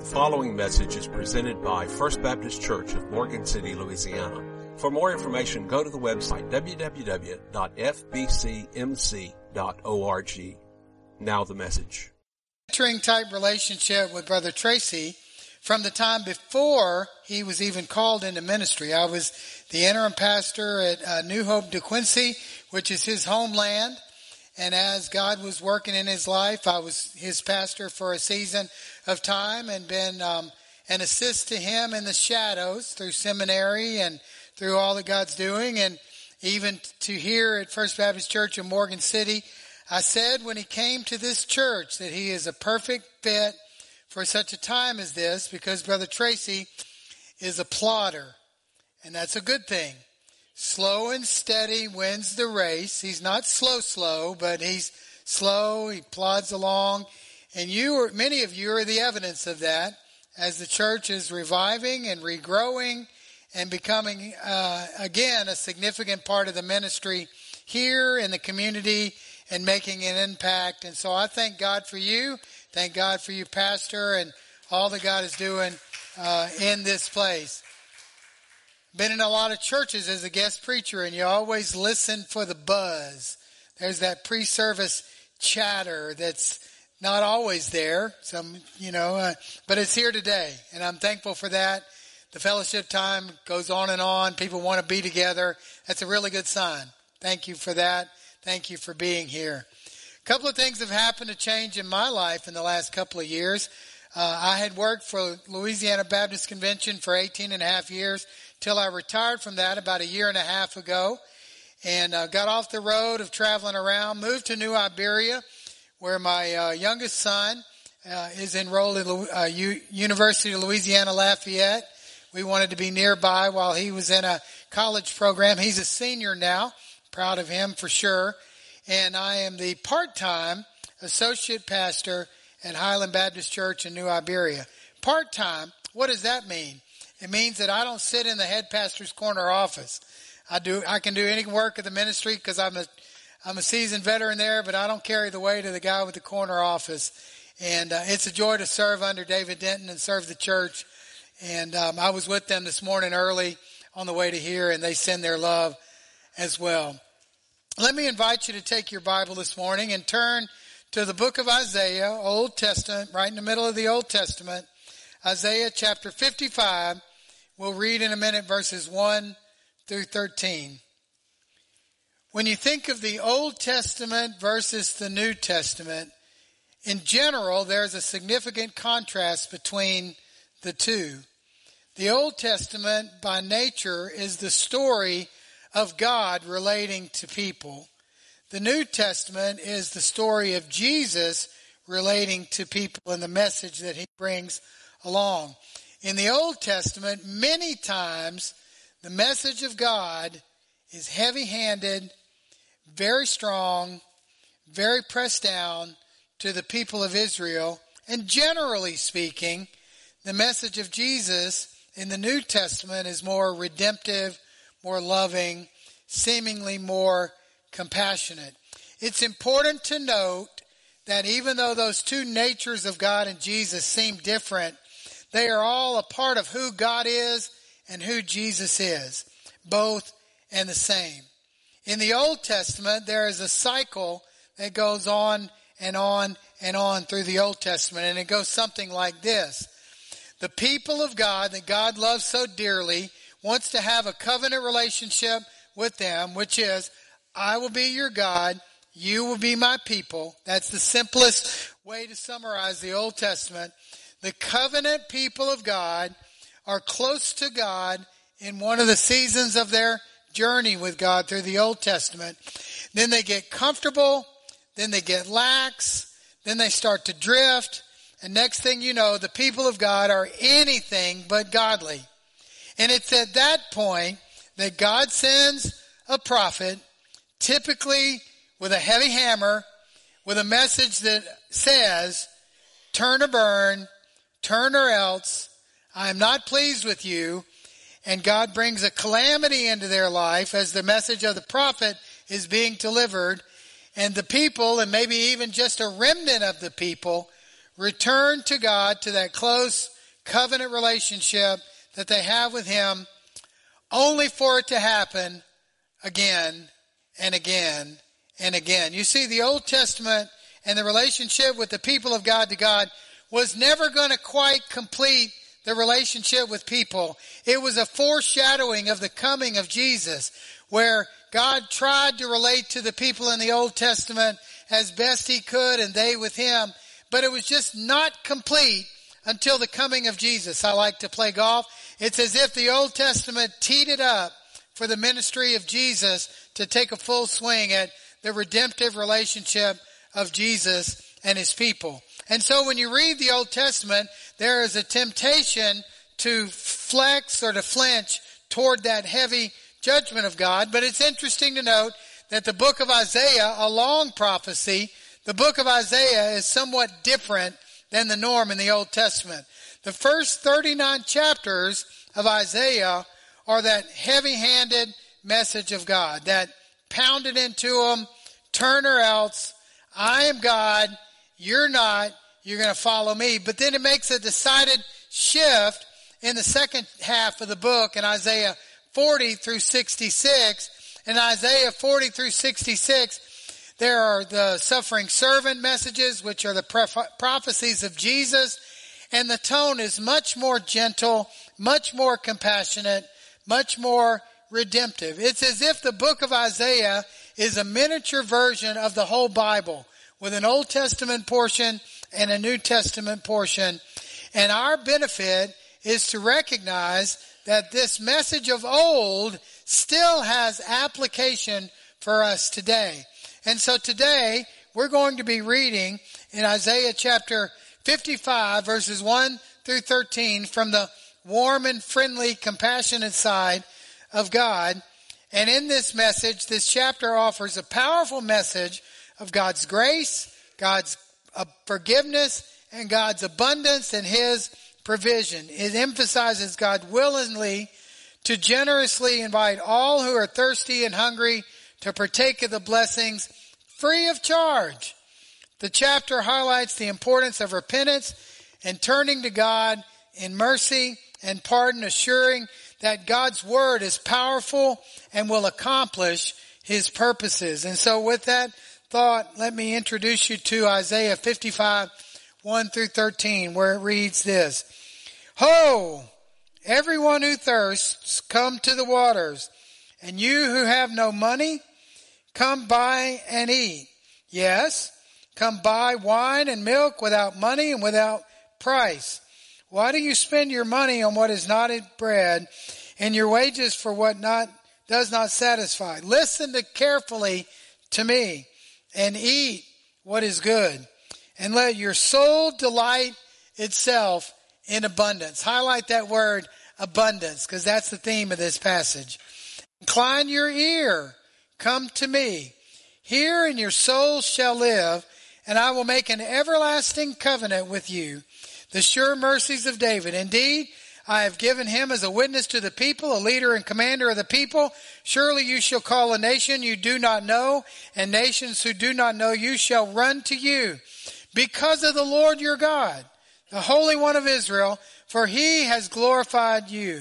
following message is presented by First Baptist Church of Morgan City, Louisiana. For more information, go to the website www.fbcmc.org. Now the message. Mentoring type relationship with Brother Tracy from the time before he was even called into ministry. I was the interim pastor at New Hope de Quincy, which is his homeland. And as God was working in his life, I was his pastor for a season of time and been an assist to him in the shadows through seminary and through all that God's doing. And even to here at First Baptist Church in Morgan City, I said when he came to this church that he is a perfect fit for such a time as this, because Brother Tracy is a plodder, and that's a good thing. Slow and steady wins the race. He's not slow, but he's slow. He plods along. And many of you are the evidence of that as the church is reviving and regrowing and becoming, again, a significant part of the ministry here in the community and making an impact. And so I thank God for you. Thank God for you, Pastor, and all that God is doing in this place. Been in a lot of churches as a guest preacher, and you always listen for the buzz. There's that pre-service chatter that's not always there, but it's here today, and I'm thankful for that. The fellowship time goes on and on. People want to be together. That's a really good sign. Thank you for that. Thank you for being here. A couple of things have happened to change in my life in the last couple of years. I had worked for Louisiana Baptist Convention for 18 and a half years till I retired from that about a year and a half ago, and got off the road of traveling around, moved to New Iberia, where my youngest son is enrolled in University of Louisiana Lafayette. We wanted to be nearby while he was in a college program. He's a senior now. Proud of him for sure. And I am the part-time associate pastor at Highland Baptist Church in New Iberia. Part-time, what does that mean? It means that I don't sit in the head pastor's corner office. I can do any work of the ministry because I'm a seasoned veteran there, but I don't carry the weight of the guy with the corner office. And it's a joy to serve under David Denton and serve the church. And I was with them this morning early on the way to here, and they send their love as well. Let me invite you to take your Bible this morning and turn to the book of Isaiah, Old Testament, right in the middle of the Old Testament. Isaiah chapter 55. We'll read in a minute verses 1 through 13. When you think of the Old Testament versus the New Testament, in general, there's a significant contrast between the two. The Old Testament, by nature, is the story of God relating to people. The New Testament is the story of Jesus relating to people and the message that he brings along. In the Old Testament, many times, the message of God is heavy-handed, very strong, very pressed down to the people of Israel. And generally speaking, the message of Jesus in the New Testament is more redemptive, more loving, seemingly more compassionate. It's important to note that even though those two natures of God and Jesus seem different, they are all a part of who God is and who Jesus is, both and the same. In the Old Testament, there is a cycle that goes on and on and on through the Old Testament, and it goes something like this. The people of God that God loves so dearly wants to have a covenant relationship with them, which is, I will be your God, you will be my people. That's the simplest way to summarize the Old Testament. The covenant people of God are close to God in one of the seasons of their journey with God through the Old Testament. Then they get comfortable, then they get lax, then they start to drift, and next thing you know, the people of God are anything but godly. And it's at that point that God sends a prophet, typically with a heavy hammer, with a message that says, turn or burn, turn or else, I am not pleased with you. And God brings a calamity into their life as the message of the prophet is being delivered. And the people, and maybe even just a remnant of the people, return to God, to that close covenant relationship that they have with him, only for it to happen again and again and again. You see, the Old Testament and the relationship with the people of God to God was never going to quite complete the relationship with people. It was a foreshadowing of the coming of Jesus, where God tried to relate to the people in the Old Testament as best he could, and they with him, but it was just not complete until the coming of Jesus. I like to play golf. It's as if the Old Testament teed it up for the ministry of Jesus to take a full swing at the redemptive relationship of Jesus and his people. And so when you read the Old Testament, there is a temptation to flex or to flinch toward that heavy judgment of God. But it's interesting to note that the book of Isaiah, a long prophecy, the book of Isaiah is somewhat different than the norm in the Old Testament. The first 39 chapters of Isaiah are that heavy-handed message of God, that pounded into them, turn or else, I am God, you're not, you're going to follow me. But then it makes a decided shift in the second half of the book in Isaiah 40 through 66. In Isaiah 40 through 66, there are the suffering servant messages, which are the prophecies of Jesus. And the tone is much more gentle, much more compassionate, much more redemptive. It's as if the book of Isaiah is a miniature version of the whole Bible, with an Old Testament portion and a New Testament portion. And our benefit is to recognize that this message of old still has application for us today. And so today we're going to be reading in Isaiah chapter 55 verses 1 through 13 from the warm and friendly, compassionate side of God. And in this message, this chapter offers a powerful message of God's grace, God's forgiveness, and God's abundance and his provision. It emphasizes God willingly to generously invite all who are thirsty and hungry to partake of the blessings free of charge. The chapter highlights the importance of repentance and turning to God in mercy and pardon, assuring that God's word is powerful and will accomplish his purposes. And so with that thought, let me introduce you to Isaiah 55, 1 through 13, where it reads this. Ho! Everyone who thirsts, come to the waters. And you who have no money, come buy and eat. Yes, come buy wine and milk without money and without price. Why do you spend your money on what is not bread, and your wages for what does not satisfy? Listen carefully to me, and eat what is good, and let your soul delight itself in abundance. Highlight that word abundance, because that's the theme of this passage. Incline your ear, come to me. Hear, and your soul shall live, and I will make an everlasting covenant with you. The sure mercies of David. Indeed, I have given him as a witness to the people, a leader and commander of the people. Surely you shall call a nation you do not know, and nations who do not know you shall run to you. Because of the Lord your God, the Holy One of Israel, for he has glorified you.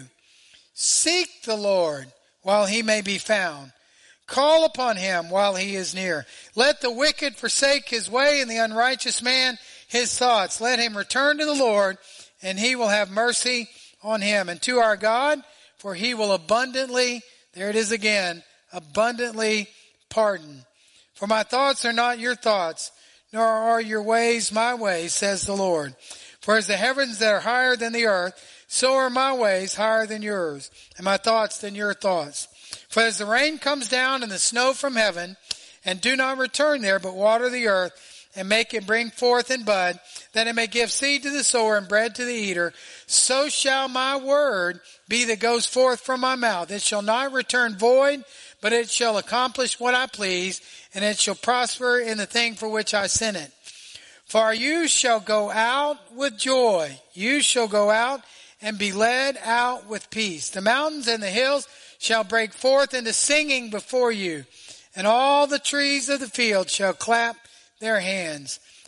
Seek the Lord while he may be found. Call upon him while he is near. Let the wicked forsake his way, and the unrighteous man his thoughts. Let him return to the Lord, and he will have mercy on him. And to our God, for he will abundantly, there it is again, abundantly pardon. For my thoughts are not your thoughts, nor are your ways my ways, says the Lord. For as the heavens that are higher than the earth, so are my ways higher than yours, and my thoughts than your thoughts. For as the rain comes down and the snow from heaven, and do not return there, but water the earth, and make it bring forth and bud, that it may give seed to the sower and bread to the eater, so shall my word be that goes forth from my mouth. It shall not return void, but it shall accomplish what I please, and it shall prosper in the thing for which I sent it. For you shall go out with joy. You shall go out and be led out with peace. The mountains and the hills shall break forth into singing before you, and all the trees of the field shall clap their hands.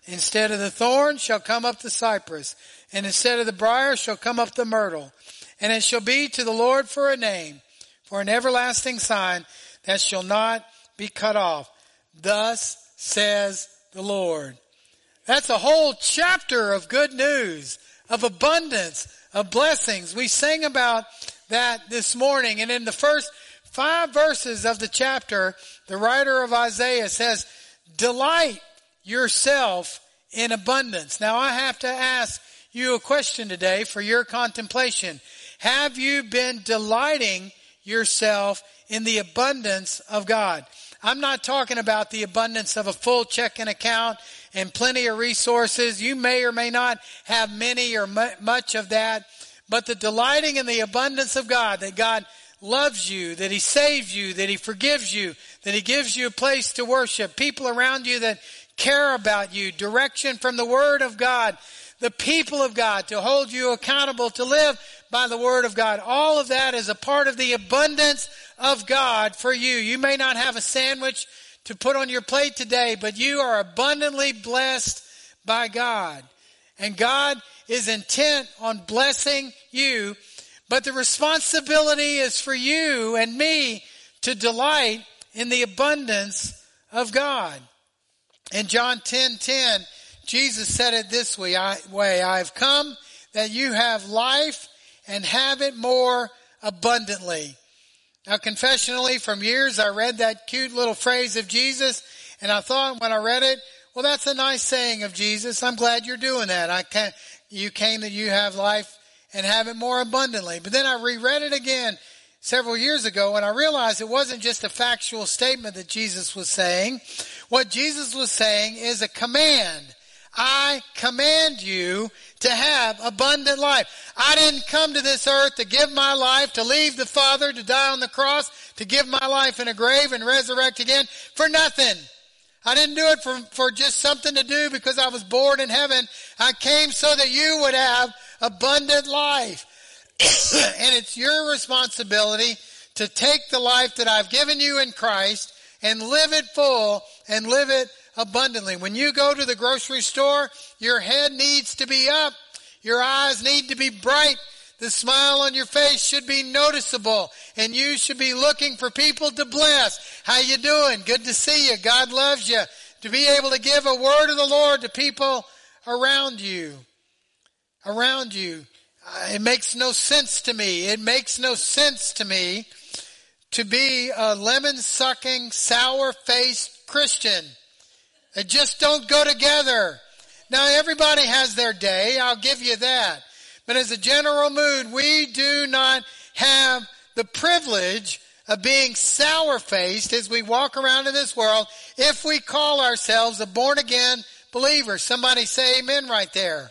Instead of the thorn shall come up the cypress, and instead of the briar shall come up the myrtle. And it shall be to the Lord for a name, for an everlasting sign that shall not be cut off. Thus says the Lord. That's a whole chapter of good news, of abundance, of blessings. We sang about that this morning. And in the first 5 verses of the chapter, the writer of Isaiah says, delight yourself in abundance. Now I have to ask you a question today for your contemplation. Have you been delighting yourself in the abundance of God? I'm not talking about the abundance of a full checking account and plenty of resources. You may or may not have many or much of that. But the delighting in the abundance of God, that God loves you, that He saves you, that He forgives you, that He gives you a place to worship, people around you that care about you, direction from the Word of God, the people of God to hold you accountable, to live by the Word of God. All of that is a part of the abundance of God for you. You may not have a sandwich to put on your plate today, but you are abundantly blessed by God. And God is intent on blessing you, but the responsibility is for you and me to delight in the abundance of God. In John 10:10, Jesus said it this way, I have come that you have life and have it more abundantly. Now, confessionally, from years I read that cute little phrase of Jesus, and I thought when I read it, well, that's a nice saying of Jesus. I'm glad you're doing that. You came that you have life and have it more abundantly. But then I reread it again several years ago, and I realized it wasn't just a factual statement that Jesus was saying. What Jesus was saying is a command. I command you to have abundant life. I didn't come to this earth to give my life, to leave the Father, to die on the cross, to give my life in a grave and resurrect again for nothing. I didn't do it for just something to do because I was bored in heaven. I came so that you would have abundant life. And it's your responsibility to take the life that I've given you in Christ and live it full and live it abundantly. When you go to the grocery store, your head needs to be up. Your eyes need to be bright. The smile on your face should be noticeable, and you should be looking for people to bless. How you doing? Good to see you. God loves you. To be able to give a word of the Lord to people around you. Around you. It makes no sense to me. It makes no sense to me to be a lemon-sucking, sour-faced Christian. They just don't go together. Now, everybody has their day. I'll give you that. But as a general mood, we do not have the privilege of being sour-faced as we walk around in this world if we call ourselves a born-again believer. Somebody say amen right there.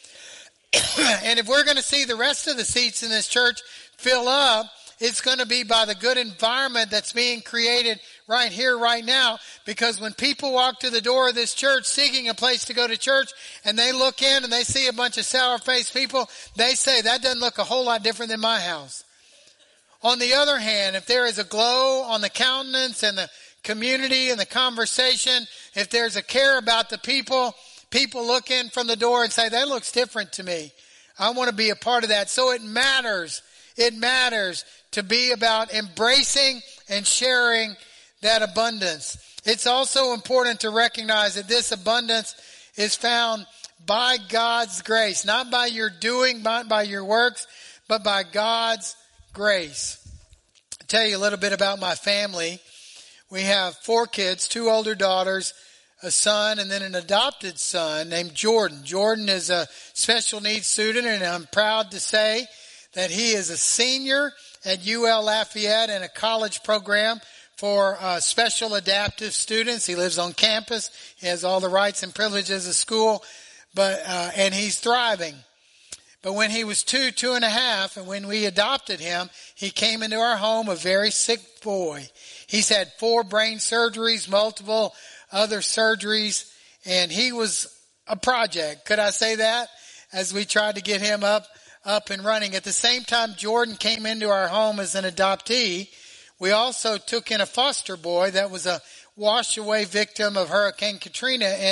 And if we're going to see the rest of the seats in this church fill up, it's going to be by the good environment that's being created right here, right now. Because when people walk to the door of this church seeking a place to go to church, and they look in and they see a bunch of sour-faced people, they say, that doesn't look a whole lot different than my house. On the other hand, if there is a glow on the countenance and the community and the conversation, if there's a care about the people, people look in from the door and say, that looks different to me. I want to be a part of that. So it matters. It matters to be about embracing and sharing that abundance. It's also important to recognize that this abundance is found by God's grace, not by your doing, not by your works, but by God's grace. I'll tell you a little bit about my family. We have 4 kids, 2 older daughters, a son, and then an adopted son named Jordan. Jordan is a special needs student, and I'm proud to say that he is a senior at UL Lafayette in a college program for special adaptive students. He lives on campus. He has all the rights and privileges of school, and he's thriving. But when he was 2.5, and when we adopted him, he came into our home a very sick boy. He's had 4 brain surgeries, multiple other surgeries, and he was a project. Could I say that? As we tried to get him up and running. At the same time Jordan came into our home as an adoptee, we also took in a foster boy that was a wash-away victim of Hurricane Katrina in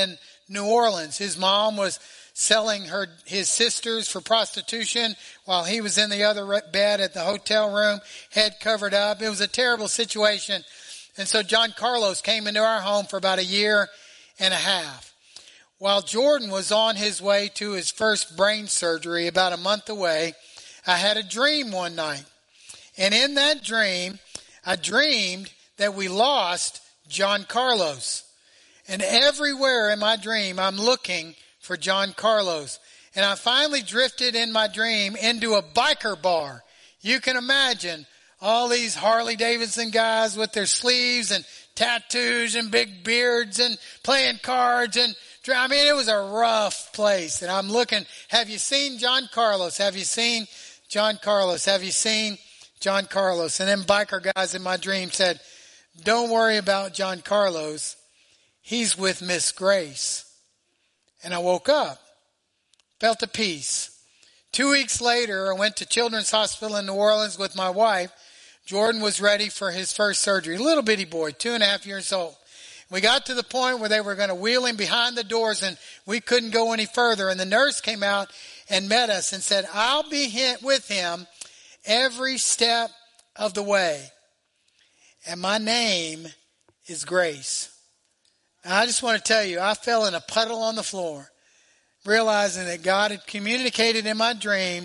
New Orleans. His mom was selling his sisters for prostitution while he was in the other bed at the hotel room, head covered up. It was a terrible situation. And so John Carlos came into our home for about a year and a half. While Jordan was on his way to his first brain surgery about a month away, I had a dream one night. And in that dream, I dreamed that we lost John Carlos. And everywhere in my dream, I'm looking for John Carlos. And I finally drifted in my dream into a biker bar. You can imagine all these Harley Davidson guys with their sleeves and tattoos and big beards and playing cards. And I mean, it was a rough place. And I'm looking, have you seen John Carlos? Have you seen John Carlos? Have you seen John Carlos? And then biker guys in my dream said, don't worry about John Carlos. He's with Miss Grace. And I woke up, felt at peace. 2 weeks later, I went to Children's Hospital in New Orleans with my wife. Jordan was ready for his first surgery. Little bitty boy, 2.5 years old. We got to the point where they were going to wheel him behind the doors and we couldn't go any further. And the nurse came out and met us and said, I'll be with him every step of the way. And my name is Grace. Now, I just want to tell you, I fell in a puddle on the floor, realizing that God had communicated in my dream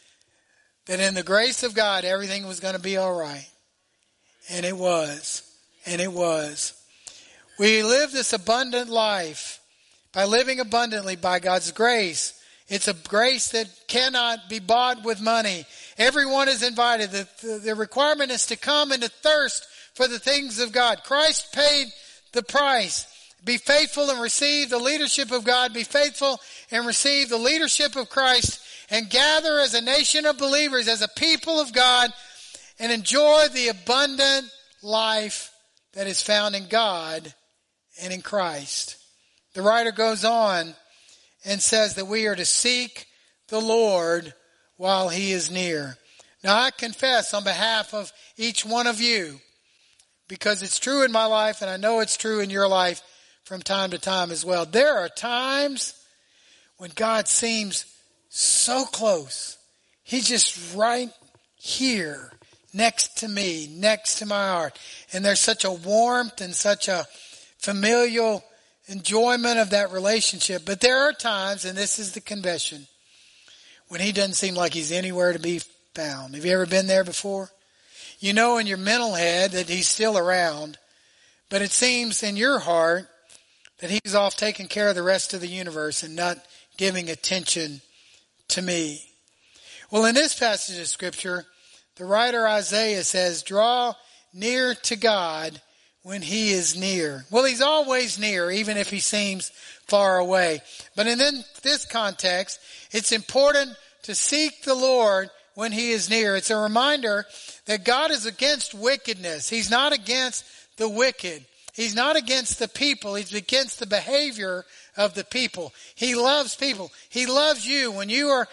that in the grace of God, everything was going to be all right. And it was. And it was. We live this abundant life by living abundantly by God's grace. It's a grace that cannot be bought with money. Everyone is invited. The requirement is to come and to thirst for the things of God. Christ paid the price. Be faithful and receive the leadership of God. Be faithful and receive the leadership of Christ. And gather as a nation of believers, as a people of God, and enjoy the abundant life that is found in God and in Christ. The writer goes on and says that we are to seek the Lord while He is near. Now I confess on behalf of each one of you, because it's true in my life and I know it's true in your life from time to time as well. There are times when God seems so close. He's just right here next to me, next to my heart. And there's such a warmth and such a familial enjoyment of that relationship. But there are times, and this is the confession, when He doesn't seem like He's anywhere to be found. Have you ever been there before? You know in your mental head that He's still around, but it seems in your heart that He's off taking care of the rest of the universe and not giving attention to me. Well, in this passage of Scripture, the writer Isaiah says, draw near to God when He is near. Well, He's always near, even if He seems far away. But in this context, it's important to seek the Lord when He is near. It's a reminder that God is against wickedness. He's not against the wicked. He's not against the people. He's against the behavior of the people. He loves people. He loves you. When you are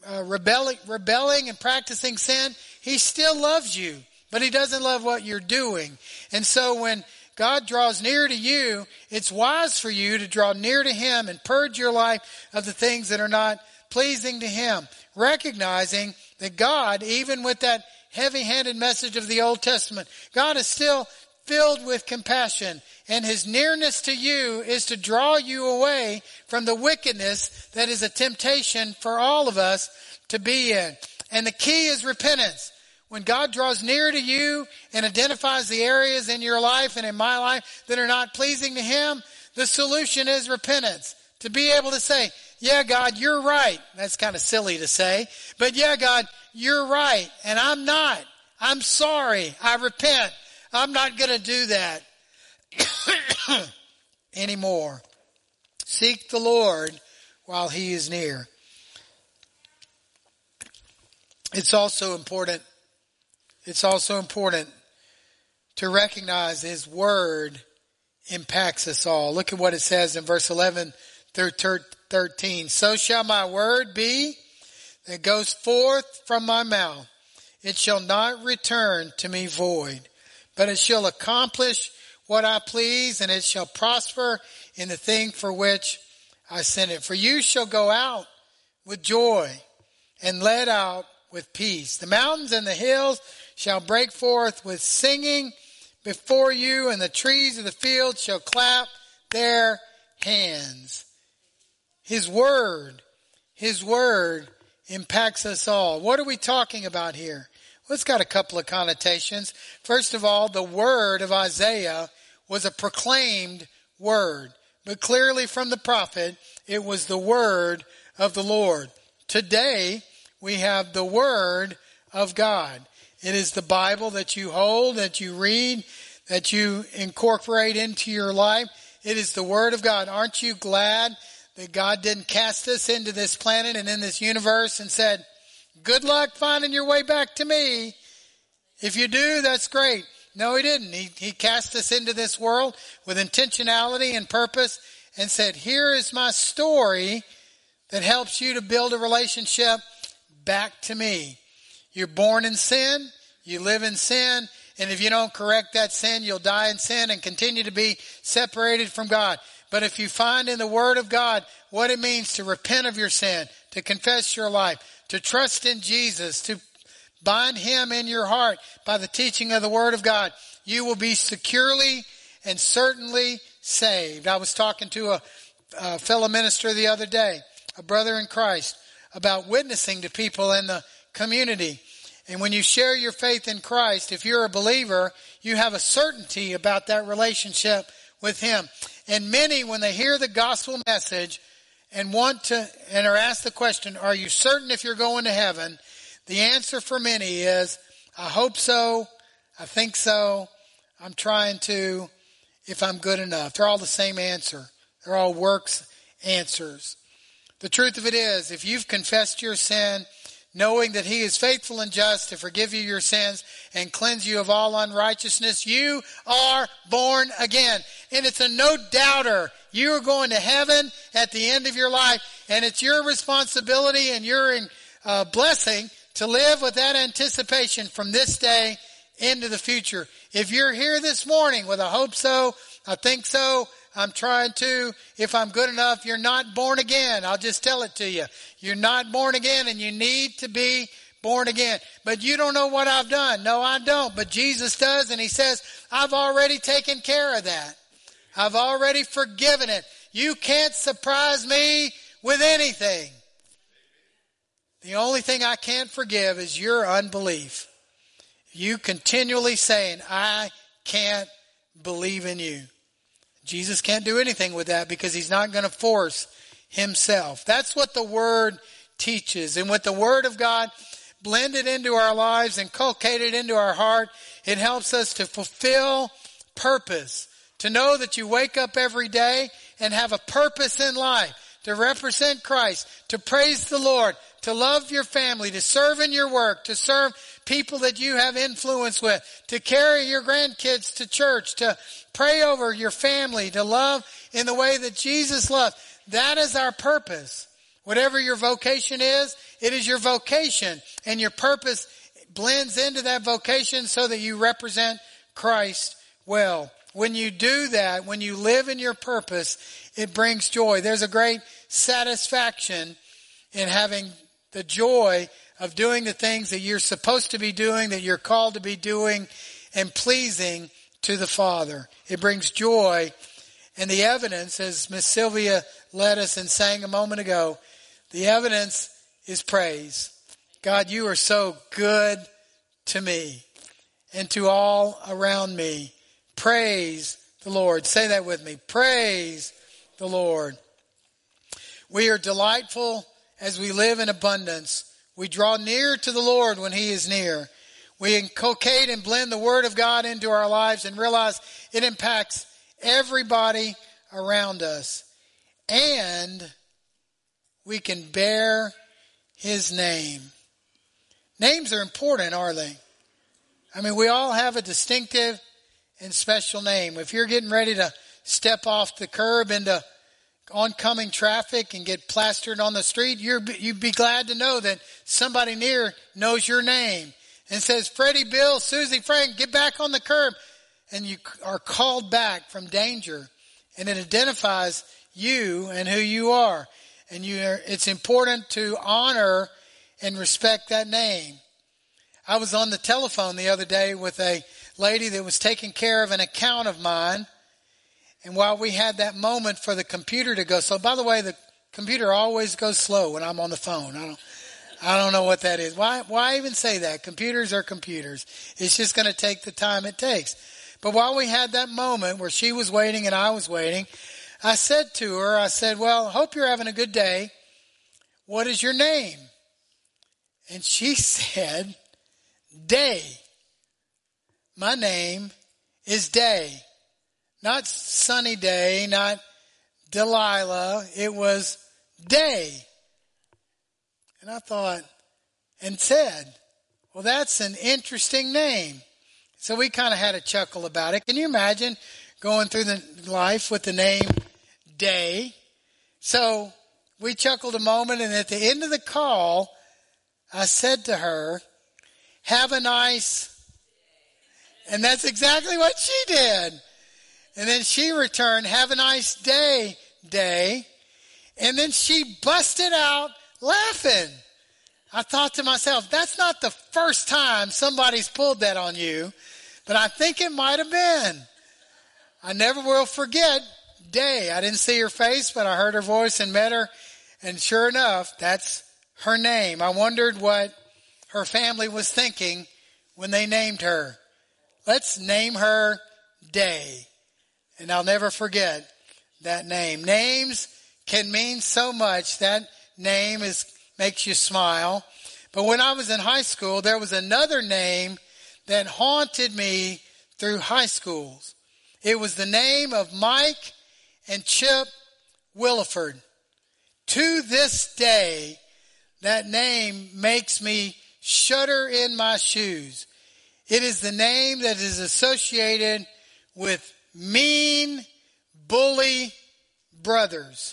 rebelling and practicing sin, He still loves you, but He doesn't love what you're doing. And so when God draws near to you, it's wise for you to draw near to Him and purge your life of the things that are not pleasing to Him, recognizing that God, even with that heavy-handed message of the Old Testament, God is still filled with compassion, and His nearness to you is to draw you away from the wickedness that is a temptation for all of us to be in. And the key is repentance. When God draws near to you and identifies the areas in your life and in my life that are not pleasing to Him, the solution is repentance. To be able to say, yeah, God, you're right. That's kind of silly to say, but yeah, God, you're right, and I'm not. I'm sorry. I repent. I'm not going to do that anymore. Seek the Lord while He is near. It's also important to recognize His Word impacts us all. Look at what it says in verse 11 through 13. So shall my word be that goes forth from my mouth. It shall not return to me void, but it shall accomplish what I please, and it shall prosper in the thing for which I sent it. For you shall go out with joy and led out with peace. The mountains and the hills shall break forth with singing before you, and the trees of the field shall clap their hands. His word impacts us all. What are we talking about here? Well, it's got a couple of connotations. First of all, the word of Isaiah was a proclaimed word, but clearly from the prophet, it was the word of the Lord. Today, we have the word of God. It is the Bible that you hold, that you read, that you incorporate into your life. It is the word of God. Aren't you glad that God didn't cast us into this planet and in this universe and said, good luck finding your way back to me. If you do, that's great. No, he didn't. He cast us into this world with intentionality and purpose and said, here is my story that helps you to build a relationship back to me. You're born in sin. You live in sin. And if you don't correct that sin, you'll die in sin and continue to be separated from God. But if you find in the Word of God what it means to repent of your sin, to confess your life, to trust in Jesus, to bind Him in your heart by the teaching of the Word of God, you will be securely and certainly saved. I was talking to a fellow minister the other day, a brother in Christ, about witnessing to people in the community. And when you share your faith in Christ, if you're a believer, you have a certainty about that relationship with Him. And many, when they hear the gospel message and are asked the question, are you certain if you're going to heaven? The answer for many is, I hope so, I think so, I'm trying to, if I'm good enough. They're all the same answer. They're all works answers. The truth of it is, if you've confessed your sin, knowing that He is faithful and just to forgive you your sins and cleanse you of all unrighteousness, you are born again. And it's a no-doubter. You are going to heaven at the end of your life, and it's your responsibility and your blessing to live with that anticipation from this day into the future. If you're here this morning with a hope so, I think so, I'm trying to, if I'm good enough, you're not born again. I'll just tell it to you. You're not born again, and you need to be born again. But you don't know what I've done. No, I don't. But Jesus does, and He says, I've already taken care of that. I've already forgiven it. You can't surprise me with anything. The only thing I can't forgive is your unbelief. You continually saying, I can't believe in you. Jesus can't do anything with that because He's not going to force Himself. That's what the Word teaches. And with the Word of God blended into our lives, inculcated into our heart, it helps us to fulfill purpose. To know that you wake up every day and have a purpose in life. To represent Christ. To praise the Lord. To love your family. To serve in your work. To serve people that you have influence with. To carry your grandkids to church. To pray over your family. To love in the way that Jesus loved. That is our purpose. Whatever your vocation is, it is your vocation. And your purpose blends into that vocation so that you represent Christ well. When you do that, when you live in your purpose, it brings joy. There's a great satisfaction in having the joy of doing the things that you're supposed to be doing, that you're called to be doing, and pleasing to the Father. It brings joy. And the evidence, as Miss Sylvia led us and sang a moment ago, the evidence is praise. God, you are so good to me and to all around me. Praise the Lord. Say that with me. Praise the Lord. We are delightful as we live in abundance. We draw near to the Lord when He is near. We inculcate and blend the Word of God into our lives and realize it impacts everybody around us. And we can bear His name. Names are important, are they? I mean, we all have a distinctive and special name. If you're getting ready to step off the curb into oncoming traffic and get plastered on the street, you'd be glad to know that somebody near knows your name and says, Freddie, Bill, Susie, Frank, get back on the curb. And you are called back from danger. And it identifies you and who you are. And it's important to honor and respect that name. I was on the telephone the other day with a lady that was taking care of an account of mine. And while we had that moment for the computer to go slow, by the way, the computer always goes slow when I'm on the phone. I don't know what that is. Why even say that? Computers are computers. It's just going to take the time it takes. But while we had that moment where she was waiting and I was waiting, I said to her, I said, well, hope you're having a good day. What is your name? And she said, Day. My name is Day. Not Sunny Day, not Delilah. It was Day. And I thought, and said, well, that's an interesting name. So we kind of had a chuckle about it. Can you imagine going through the life with the name Day? So we chuckled a moment, and at the end of the call, I said to her, have a nice, and that's exactly what she did. And then she returned, have a nice day, Day. And then she busted out laughing. I thought to myself, that's not the first time somebody's pulled that on you, but I think it might have been. I never will forget Day. I didn't see her face, but I heard her voice and met her. And sure enough, that's her name. I wondered what her family was thinking when they named her. Let's name her Day. And I'll never forget that name. Names can mean so much. That name makes you smile. But when I was in high school, there was another name that haunted me through high schools. It was the name of Mike and Chip Williford. To this day, that name makes me shudder in my shoes. It is the name that is associated with mean, bully brothers.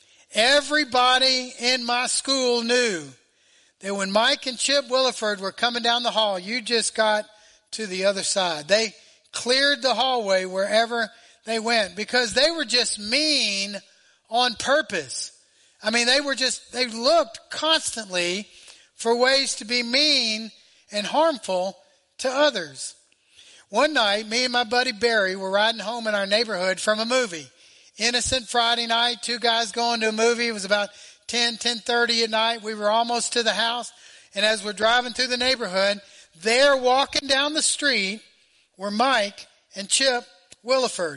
Everybody in my school knew that when Mike and Chip Williford were coming down the hall, you just got to the other side. They cleared the hallway wherever they went because they were just mean on purpose. I mean, they looked constantly for ways to be mean and harmful to others. One night, me and my buddy Barry were riding home in our neighborhood from a movie. Innocent Friday night, two guys going to a movie. It was about 10:30 at night. We were almost to the house. And as we're driving through the neighborhood, there walking down the street were Mike and Chip Williford.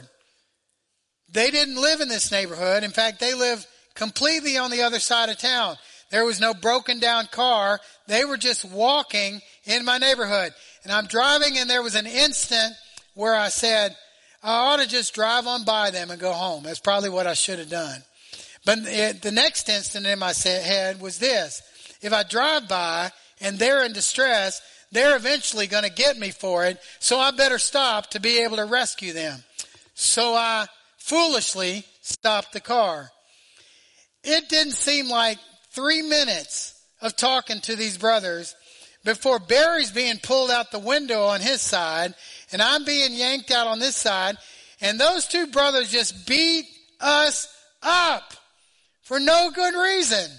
They didn't live in this neighborhood. In fact, they lived completely on the other side of town. There was no broken down car. They were just walking in my neighborhood. And I'm driving, and there was an instant where I said, I ought to just drive on by them and go home. That's probably what I should have done. But the next instant in my head was this. If I drive by and they're in distress, they're eventually going to get me for it. So I better stop to be able to rescue them. So I foolishly stopped the car. It didn't seem like 3 minutes of talking to these brothers before Barry's being pulled out the window on his side and I'm being yanked out on this side, and those two brothers just beat us up for no good reason.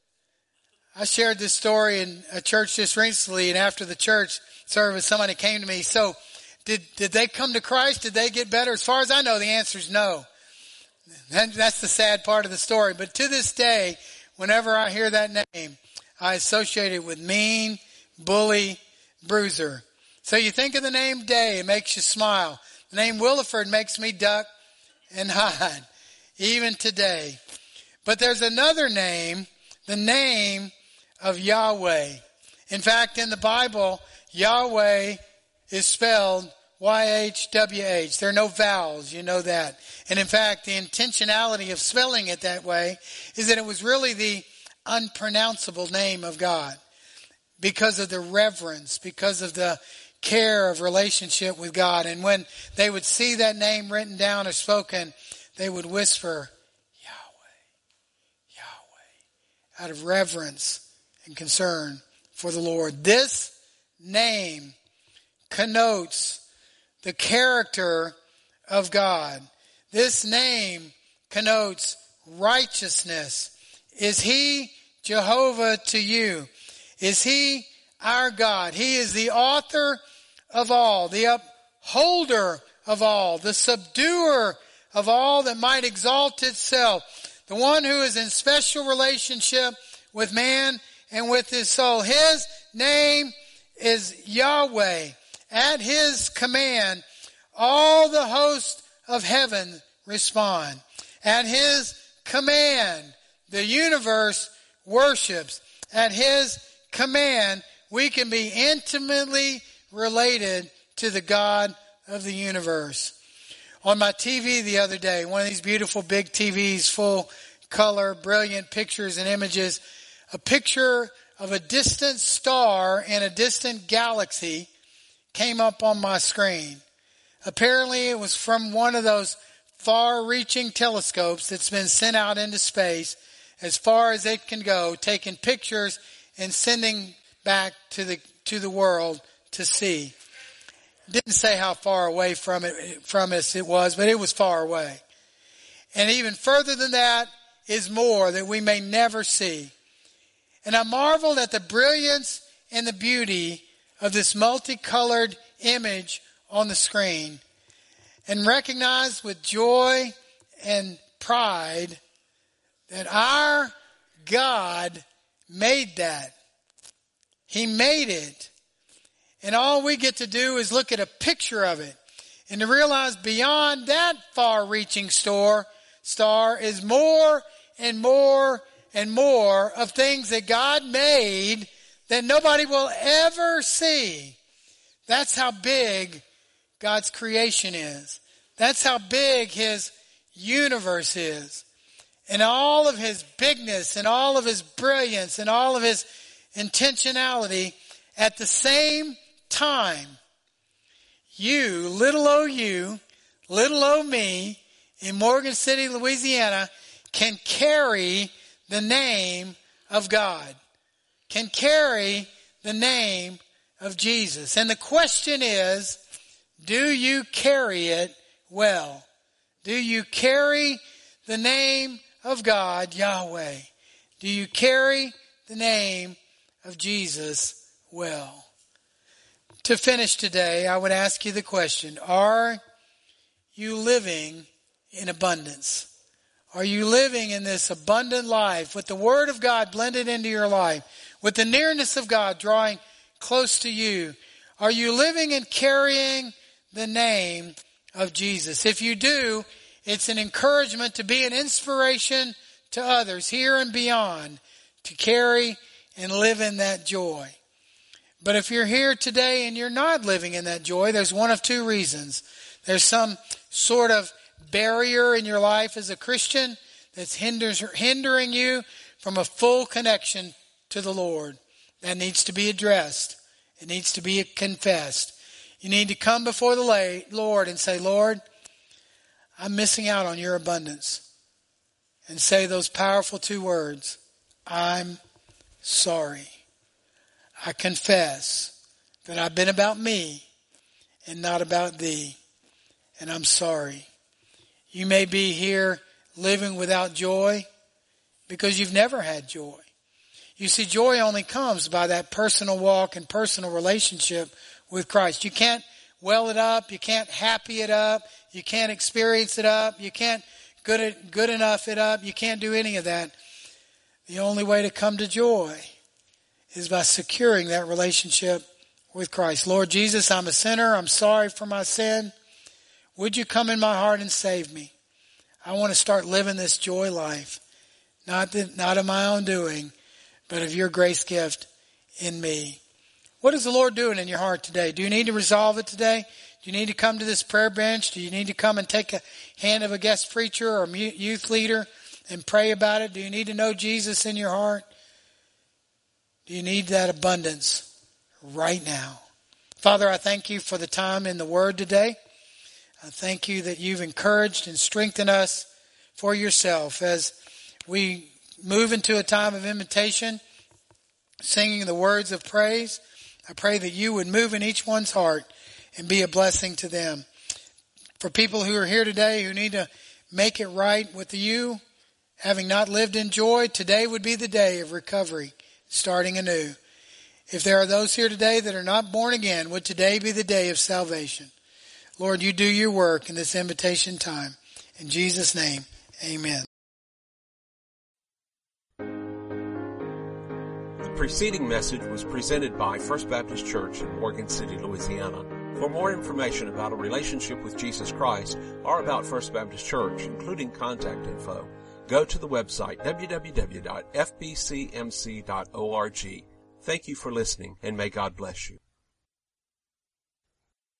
I shared this story in a church just recently, and after the church service, somebody came to me. So did they come to Christ? Did they get better? As far as I know, the answer is no. That's the sad part of the story. But to this day, whenever I hear that name, I associate it with mean, bully, bruiser. So you think of the name Day, it makes you smile. The name Williford makes me duck and hide, even today. But there's another name, the name of Yahweh. In fact, in the Bible, Yahweh is spelled Y-H-W-H. There are no vowels, you know that. And in fact, the intentionality of spelling it that way is that it was really the unpronounceable name of God because of the reverence, because of the care of relationship with God. And when they would see that name written down or spoken, they would whisper, Yahweh, Yahweh, out of reverence and concern for the Lord. This name connotes the character of God. This name connotes righteousness? Is he Jehovah to you? Is he our God? He is the author of all, the upholder of all, the subduer of all that might exalt itself, the one who is in special relationship with man and with his soul. His name is Yahweh. At his command, all the host of heaven respond. At his command, the universe worships. At his command, we can be intimately related to the God of the universe. On my TV the other day, one of these beautiful big TVs, full color, brilliant pictures and images, a picture of a distant star in a distant galaxy came up on my screen. Apparently it was from one of those far-reaching telescopes that's been sent out into space as far as it can go, taking pictures and sending back to the world to see. It didn't say how far away from us it was, but it was far away. And even further than that is more that we may never see. And I marveled at the brilliance and the beauty of this multicolored image on the screen and recognized with joy and pride that our God made that. He made it. And all we get to do is look at a picture of it and to realize beyond that far-reaching star is more and more and more of things that God made that nobody will ever see. That's how big God's creation is. That's how big his universe is. And all of his bigness and all of his brilliance and all of his intentionality at the same time. You, little old me in Morgan City, Louisiana, can carry the name of God, can carry the name of Jesus. And the question is, do you carry it well? Do you carry the name of God, Yahweh? Do you carry the name of Jesus well? To finish today, I would ask you the question, are you living in abundance? Are you living in this abundant life with the Word of God blended into your life, with the nearness of God drawing close to you? Are you living and carrying the name of Jesus? If you do, it's an encouragement to be an inspiration to others here and beyond, to carry and live in that joy. But if you're here today and you're not living in that joy, there's one of two reasons. There's some sort of barrier in your life as a Christian that's hindering you from a full connection to the Lord. That needs to be addressed. It needs to be confessed. You need to come before the Lord and say, Lord, I'm missing out on your abundance. And say those powerful two words, I'm sorry. I confess that I've been about me and not about thee. And I'm sorry. You may be here living without joy because you've never had joy. You see, joy only comes by that personal walk and personal relationship with Christ. You can't well it up. You can't happy it up. You can't experience it up. You can't good enough it up. You can't do any of that. The only way to come to joy is by securing that relationship with Christ. Lord Jesus, I'm a sinner. I'm sorry for my sin. Would you come in my heart and save me? I want to start living this joy life, not of my own doing, but of your grace gift in me. What is the Lord doing in your heart today? Do you need to resolve it today? Do you need to come to this prayer bench? Do you need to come and take a hand of a guest preacher or youth leader and pray about it? Do you need to know Jesus in your heart? Do you need that abundance right now? Father, I thank you for the time in the Word today. I thank you that you've encouraged and strengthened us for yourself as we move into a time of invitation, singing the words of praise. I pray that you would move in each one's heart and be a blessing to them. For people who are here today who need to make it right with you, Having not lived in joy, today would be the day of recovery, starting anew. If there are those here today that are not born again, would today be the day of salvation? Lord, you do your work in this invitation time. In Jesus' name, amen. The preceding message was presented by First Baptist Church in Morgan City, Louisiana. For more information about a relationship with Jesus Christ or about First Baptist Church, including contact info, go to the website www.fbcmc.org. Thank you for listening, and may God bless you.